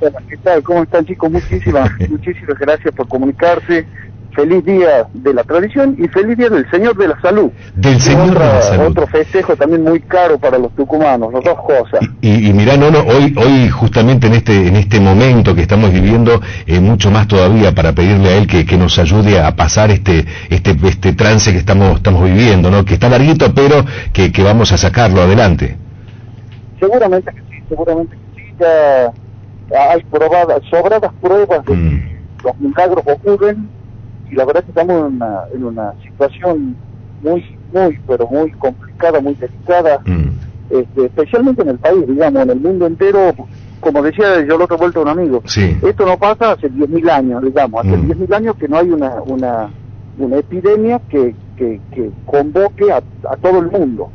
¿Qué tal? ¿Cómo están, chicos? Muchísimas gracias por comunicarse. Feliz día de la tradición y feliz día del Señor de la Salud. Del Señor de la Salud. Otro festejo también muy caro para los tucumanos, las dos cosas. Y mirá, hoy justamente en este momento que estamos viviendo, mucho más todavía para pedirle a él que nos ayude a pasar este trance que estamos viviendo, ¿no? Que está larguito, pero que vamos a sacarlo adelante. Seguramente que sí, ya hay sobradas pruebas de que los milagros ocurren. Y la verdad es que estamos en una situación pero muy complicada, muy delicada, especialmente en el país, digamos, en el mundo entero. Como decía yo la otra vuelta a un amigo, sí. Esto no pasa hace 10.000 años, digamos, hace 10.000 años que no hay una epidemia que convoque a todo el mundo.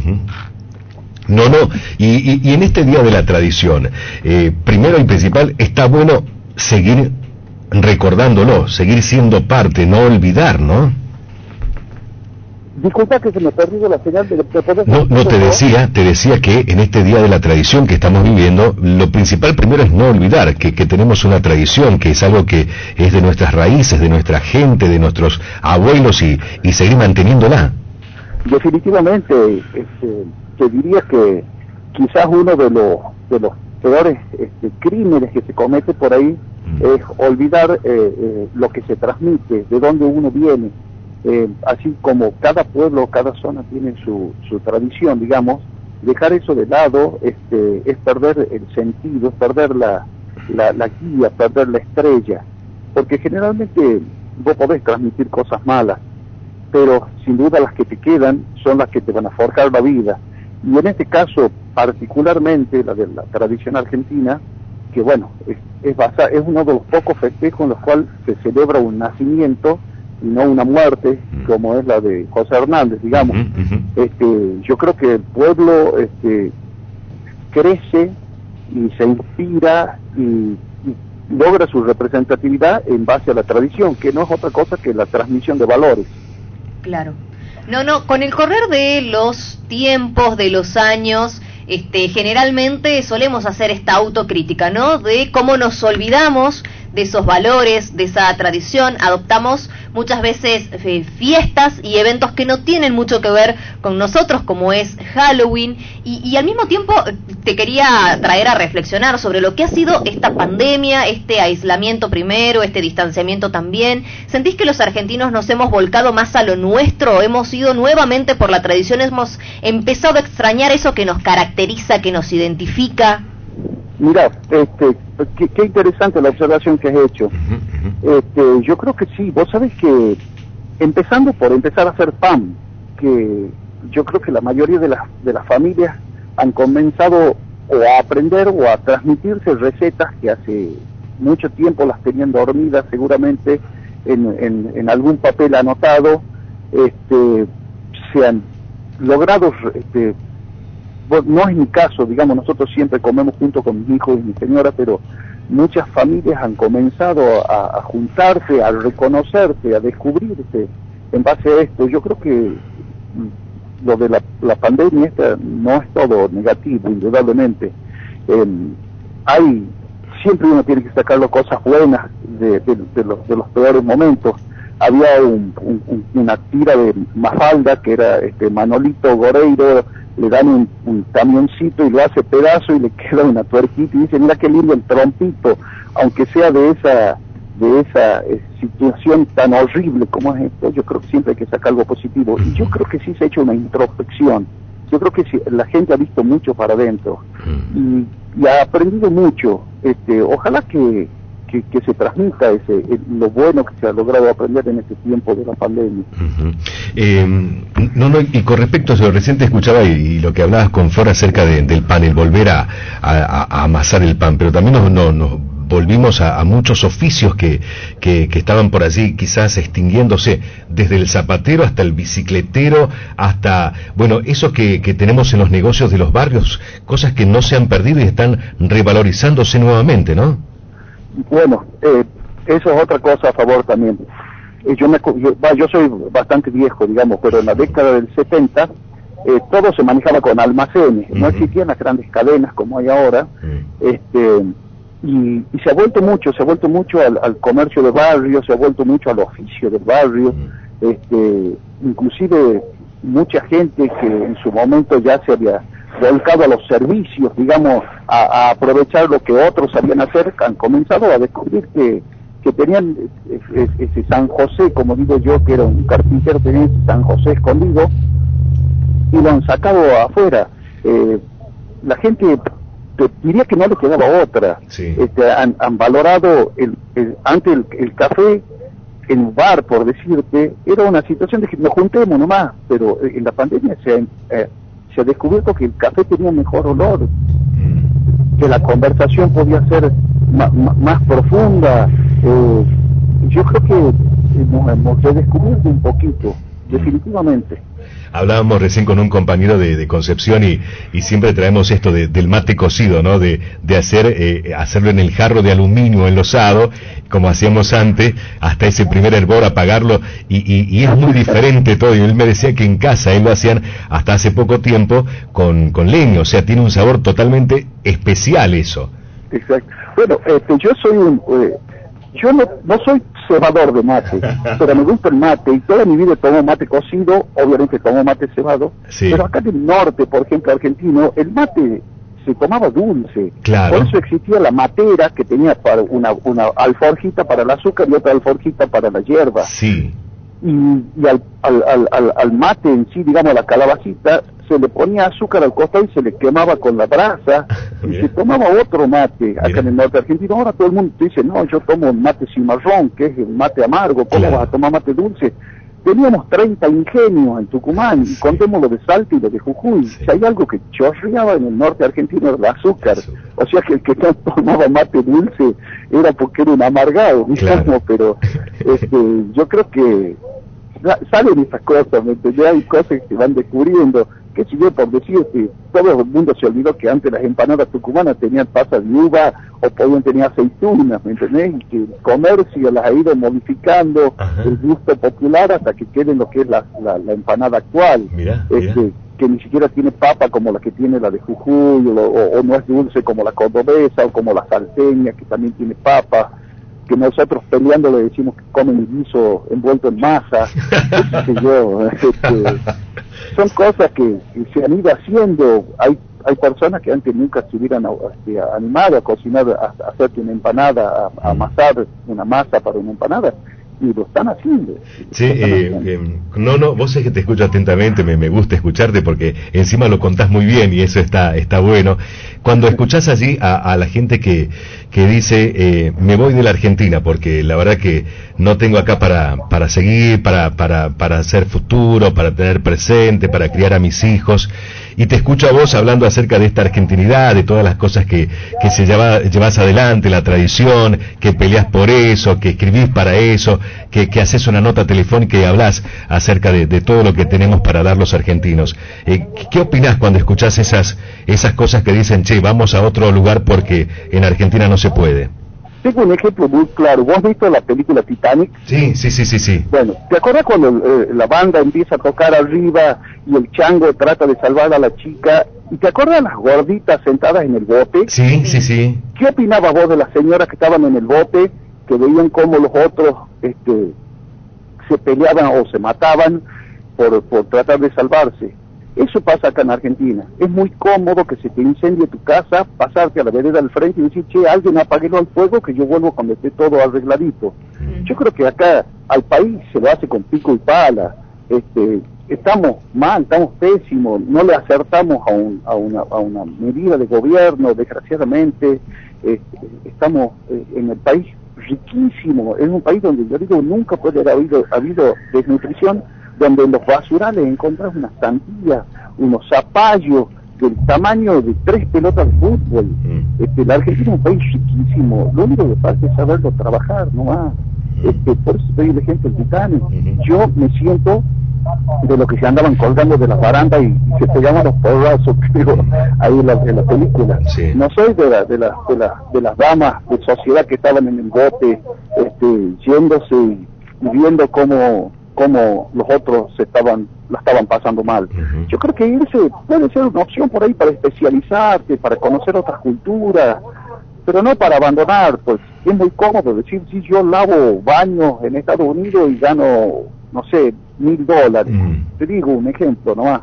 Y en este Día de la Tradición, primero y principal, está bueno seguir recordándolo, seguir siendo parte, no olvidar, ¿no? Disculpa que se me perdió la señal de te decía que en este Día de la Tradición que estamos viviendo, lo principal primero es no olvidar que tenemos una tradición, que es algo que es de nuestras raíces, de nuestra gente, de nuestros abuelos y seguir manteniéndola. Definitivamente, te diría que quizás uno de los peores crímenes que se comete por ahí es olvidar lo que se transmite, de dónde uno viene. Así como cada pueblo, cada zona tiene su tradición, digamos, dejar eso de lado es perder el sentido, es perder la guía, perder la estrella, porque generalmente vos podés transmitir cosas malas, pero sin duda las que te quedan son las que te van a forjar la vida. Y en este caso, particularmente la de la tradición argentina, que bueno, es uno de los pocos festejos en los cuales se celebra un nacimiento y no una muerte, como es la de José Hernández, digamos. Yo creo que el pueblo crece y se inspira y logra su representatividad en base a la tradición, que no es otra cosa que la transmisión de valores. Claro. Con el correr de los tiempos, de los años, generalmente solemos hacer esta autocrítica, ¿no? De cómo nos olvidamos de esos valores, de esa tradición, adoptamos muchas veces fiestas y eventos que no tienen mucho que ver con nosotros, como es Halloween, y al mismo tiempo te quería traer a reflexionar sobre lo que ha sido esta pandemia, este aislamiento primero, este distanciamiento también. ¿Sentís que los argentinos nos hemos volcado más a lo nuestro? ¿Hemos ido nuevamente por la tradición? ¿Hemos empezado a extrañar eso que nos caracteriza, que nos identifica? Mira, qué interesante la observación que has hecho. Yo creo que sí. Vos sabés que empezando por empezar a hacer pan, que yo creo que la mayoría de las familias han comenzado o a aprender o a transmitirse recetas que hace mucho tiempo las tenían dormidas seguramente en algún papel anotado. Se han logrado no es mi caso, digamos, nosotros siempre comemos junto con mi hijo y mi señora, pero muchas familias han comenzado a juntarse, a reconocerse, a descubrirse en base a esto. Yo creo que lo de la pandemia esta no es todo negativo, indudablemente. Siempre uno tiene que sacar las cosas buenas de los peores momentos. Había una tira de Mafalda, que era Manolito Goreiro, le dan un camioncito y lo hace pedazo y le queda una tuerquita y dice, mira qué lindo el trompito, aunque sea de esa situación tan horrible como es esto. Yo creo que siempre hay que sacar algo positivo, y yo creo que sí se ha hecho una introspección. Yo creo que sí, la gente ha visto mucho para adentro y ha aprendido mucho. Ojalá que se transmita lo bueno que se ha logrado aprender en este tiempo de la pandemia. Y con respecto a eso, recién te escuchaba y lo que hablabas con Flor acerca del pan, el volver a amasar el pan, pero también nos volvimos a muchos oficios que estaban por allí quizás extinguiéndose, desde el zapatero hasta el bicicletero, hasta, bueno, eso que tenemos en los negocios de los barrios, cosas que no se han perdido y están revalorizándose nuevamente, ¿no? Bueno, eso es otra cosa a favor también. Yo soy bastante viejo, digamos, pero en la década del 70 todo se manejaba con almacenes, no existían las grandes cadenas como hay ahora. y se ha vuelto mucho al comercio de barrio, se ha vuelto mucho al oficio del barrio, inclusive mucha gente que en su momento ya se había volcado a los servicios, digamos, a aprovechar lo que otros sabían hacer, han comenzado a descubrir que tenían ese San José, como digo yo, que era un carpintero, tenía ese San José escondido, y lo han sacado afuera. La gente diría que no le quedaba otra. Sí. Han valorado antes el café en un bar, por decirte, era una situación de que nos juntemos nomás, pero en la pandemia se ha descubierto que el café tenía mejor olor, que la conversación podía ser más profunda. Yo creo que hemos redescubierto un poquito, definitivamente. Hablábamos recién con un compañero de Concepción y siempre traemos esto del mate cocido, ¿no? De hacerlo en el jarro de aluminio enlosado, como hacíamos antes, hasta ese primer hervor apagarlo, y es muy diferente todo. Y él me decía que en casa él lo hacían hasta hace poco tiempo con leña, o sea, tiene un sabor totalmente especial eso. Exacto. Bueno, yo soy yo no soy cebador de mate, pero me gusta el mate, y toda mi vida tomo mate cocido, obviamente tomo mate cebado, sí. Pero acá en el norte, por ejemplo, argentino, el mate se tomaba dulce. Claro. Por eso existía la matera, que tenía para una alforjita para el azúcar y otra alforjita para la hierba. Sí. Y al mate en sí, digamos, la calabacita, se le ponía azúcar al costado y se le quemaba con la brasa y se tomaba otro mate acá en el norte argentino. Ahora todo el mundo te dice, no, yo tomo mate cimarrón, que es el mate amargo, ¿cómo vas a tomar mate dulce? Teníamos 30 ingenios en Tucumán, y contemos lo de Salta y lo de Jujuy. Si hay algo que chorreaba en el norte argentino era el azúcar. O sea que el que no tomaba mate dulce era porque era un amargado, digamos, pero yo creo que salen esas cosas, ¿me entendés? Hay cosas que se van descubriendo, que si yo por decirte, todo el mundo se olvidó que antes las empanadas tucumanas tenían pasas de uva o podían tener aceitunas, ¿me entendés? Y que el comercio las ha ido modificando el gusto popular hasta que queden lo que es la empanada actual. Mirá. Que ni siquiera tiene papa como la que tiene la de Jujuy, o no es dulce como la cordobesa o como la salteña, que también tiene papa, que nosotros peleando le decimos que comen guiso envuelto en masa, qué sé yo. Son cosas que se han ido haciendo. Hay personas que antes nunca se hubieran animado a cocinar, a hacer una empanada, a amasar una masa para una empanada, y lo están haciendo. Sí, no, vos es que te escucho atentamente, me gusta escucharte porque encima lo contás muy bien y eso está bueno. Cuando escuchás allí a la gente que dice, me voy de la Argentina porque la verdad que no tengo acá para seguir, para hacer futuro, para tener presente, para criar a mis hijos, y te escucho a vos hablando acerca de esta argentinidad, de todas las cosas que llevas adelante, la tradición, que peleás por eso, que escribís para eso, que haces una nota telefónica y hablás acerca de todo lo que tenemos para dar los argentinos. ¿Qué opinás cuando escuchás esas cosas que dicen, che, vamos a otro lugar porque en Argentina no se puede? Tengo un ejemplo muy claro. ¿Vos has visto la película Titanic? Sí. Bueno, ¿te acuerdas cuando la banda empieza a tocar arriba y el chango trata de salvar a la chica? ¿Y te acuerdas las gorditas sentadas en el bote? Sí. ¿Qué opinabas vos de las señoras que estaban en el bote, que veían cómo los otros se peleaban o se mataban por tratar de salvarse? Eso pasa acá en Argentina. Es muy cómodo que se te incendie tu casa, pasarte a la vereda del frente y decir, che, alguien apáguelo al fuego que yo vuelvo cuando esté todo arregladito. Yo creo que acá al país se lo hace con pico y pala. Estamos mal, estamos pésimos, no le acertamos a una medida de gobierno, desgraciadamente. Estamos en el país riquísimo, es un país donde yo digo nunca puede haber habido desnutrición, donde en los basurales encontrás unas sandías, unos zapallos del tamaño de 3 pelotas de fútbol. La Argentina es un país riquísimo, lo único que falta es saberlo trabajar, no más. Por eso doy el ejemplo del Titanic. Yo me siento de lo que se andaban colgando de las barandas y se pegaban los porrazos, creo, ahí en la película. Sí. No soy de las damas de sociedad que estaban en el bote, yéndose y viendo cómo los otros la estaban pasando mal. Yo creo que irse puede ser una opción por ahí para especializarte, para conocer otras culturas. pero no para abandonar, pues es muy cómodo decir, si yo lavo baños en Estados Unidos y gano, no sé, $1,000, te digo un ejemplo nomás,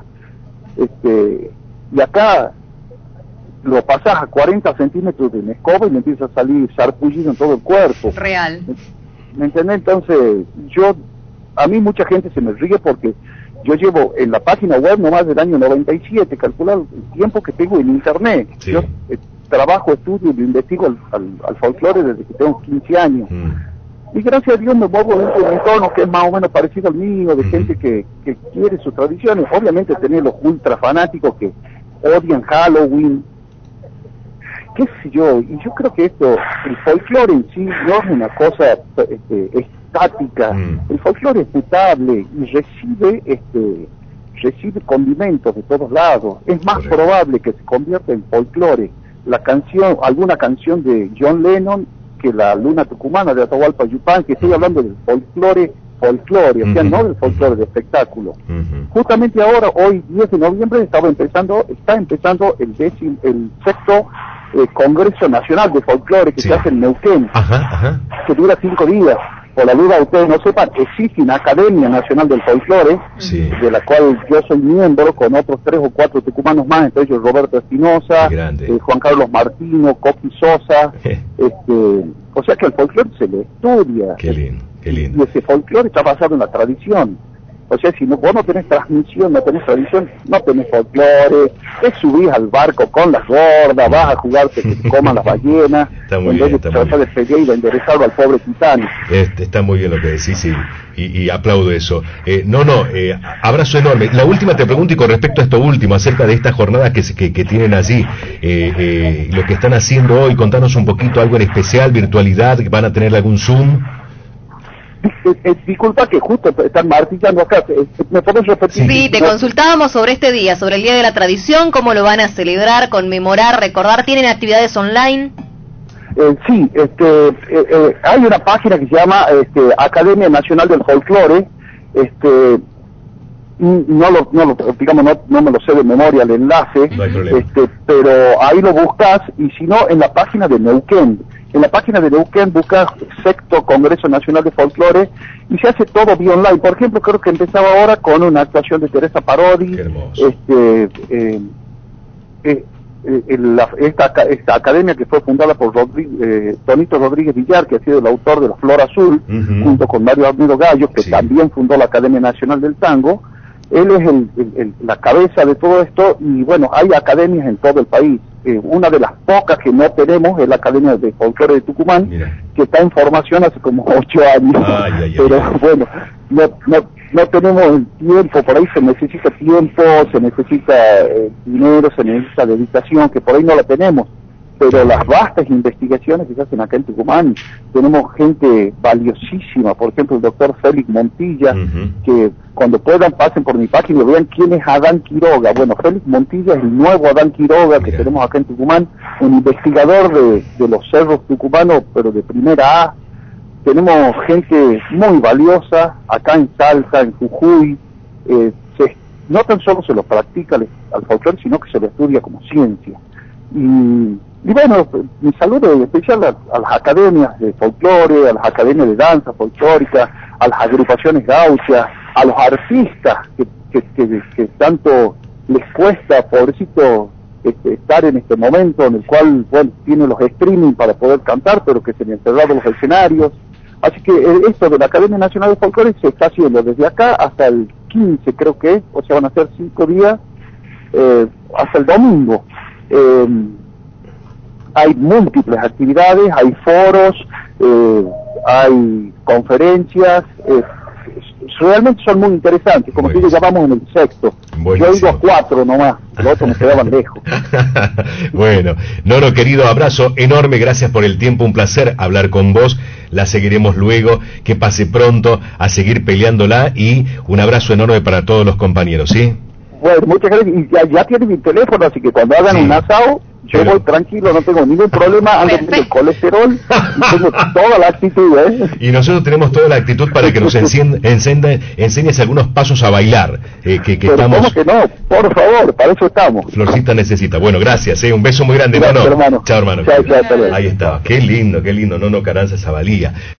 y acá lo pasas a 40 centímetros de una escoba y me empieza a salir sarpullido en todo el cuerpo. Real. ¿Me entendés? Entonces, a mí mucha gente se me ríe porque yo llevo en la página web nomás del año 97, calcular el tiempo que tengo en internet. Sí. Yo trabajo, estudio y investigo al folclore desde que tengo 15 años. Y gracias a Dios me muevo en un entorno que es más o menos parecido al mío, de gente que quiere sus tradiciones. Obviamente tenés los ultra fanáticos que odian Halloween, qué sé yo, y yo creo que el folclore en sí no es una cosa estática. El folclore es mutable y recibe condimentos de todos lados. Es más probable que se convierta en folclore alguna canción de John Lennon que la Luna Tucumana de Atahualpa Yupanqui. Que estoy hablando del folclore, o sea, no del folclore de espectáculo. Justamente ahora, hoy 10 de noviembre, está empezando el 6º Congreso Nacional de Folclore que se hace en Neuquén, que dura 5 días. Por la duda ustedes no sepan, existe una Academia Nacional del Folclore, de la cual yo soy miembro con otros 3 o 4 tucumanos más, entre ellos Roberto Espinosa, Juan Carlos Martino, Coqui Sosa, o sea que el folclore se le estudia. Qué lindo, qué lindo. Y ese folclore está basado en la tradición. O sea, si vos no tenés transmisión, no tenés tradición, no tenés folclore, te subís al barco con las gordas, vas a jugarte que te coman las ballenas, en vez de tratar de pelear y de enderezarlo al pobre Titanic. Está muy bien lo que decís, sí, y aplaudo eso. Abrazo enorme. La última te pregunto, y con respecto a esto último, acerca de estas jornadas que tienen allí, lo que están haciendo hoy, contanos un poquito algo en especial, virtualidad, ¿van a tener algún Zoom? Disculpa que justo están martillando acá, ¿me podés repetir? Sí, te consultábamos sobre este día, sobre el Día de la Tradición, cómo lo van a celebrar, conmemorar, recordar. ¿Tienen actividades online? Sí, hay una página que se llama Academia Nacional del Folclore, no me lo sé de memoria el enlace, pero ahí lo buscas, y si no, en la página de Neuquén. En la página de Neuquén buscas 6º Congreso Nacional de Folclore y se hace todo vía online. Por ejemplo, creo que empezaba ahora con una actuación de Teresa Parodi. Esta academia que fue fundada por Tonito Rodríguez Villar, que ha sido el autor de La Flor Azul, junto con Mario Armido Gallo, que también fundó la Academia Nacional del Tango. Él es la cabeza de todo esto, y bueno, hay academias en todo el país. Una de las pocas que no tenemos es la Academia de Folclore de Tucumán, que está en formación hace como 8 años. Pero bueno, no tenemos el tiempo, por ahí se necesita tiempo, se necesita dinero, se necesita dedicación, que por ahí no la tenemos. Pero las vastas investigaciones que se hacen acá en Tucumán, tenemos gente valiosísima, por ejemplo el doctor Félix Montilla, que cuando puedan pasen por mi página y vean quién es Adán Quiroga. Bueno, Félix Montilla es el nuevo Adán Quiroga que tenemos acá en Tucumán, un investigador de los cerros tucumanos, pero de primera A. Tenemos gente muy valiosa acá en Salta, en Jujuy. No tan solo se lo practica al folclore, sino que se lo estudia como ciencia. Y bueno, mi saludo especial a las academias de folclore, a las academias de danza folclórica, a las agrupaciones gauchas, a los artistas que tanto les cuesta, pobrecito, estar en este momento en el cual, bueno, tienen los streaming para poder cantar, pero que se han cerrado los escenarios. Así que esto de la Academia Nacional de Folclore se está haciendo desde acá hasta el 15, creo que es, o sea, van a ser 5 días, hasta el domingo. Hay múltiples actividades, hay foros, hay conferencias, realmente son muy interesantes. Como te digo, ya vamos en el 6º. Yo he ido a 4 nomás, los otros me quedaban lejos. Bueno, Noro querido, abrazo enorme, gracias por el tiempo, un placer hablar con vos, la seguiremos luego, que pase pronto a seguir peleándola, y un abrazo enorme para todos los compañeros, ¿sí? Bueno, muchas gracias, y ya tienen mi teléfono, así que cuando hagan un asado, Yo Pero- voy tranquilo, no tengo ningún problema, ando con el colesterol y tengo toda la actitud, ¿eh? Y nosotros tenemos toda la actitud para que nos enseñes algunos pasos a bailar, que Pero estamos... ¿cómo que no? Por favor, para eso estamos. Florcita necesita. Bueno, gracias, un beso muy grande. Gracias, Nono. hermano. Chao, hermano. Chao, hasta luego. Ahí estaba. Qué lindo, Nono Carranza Zavalía.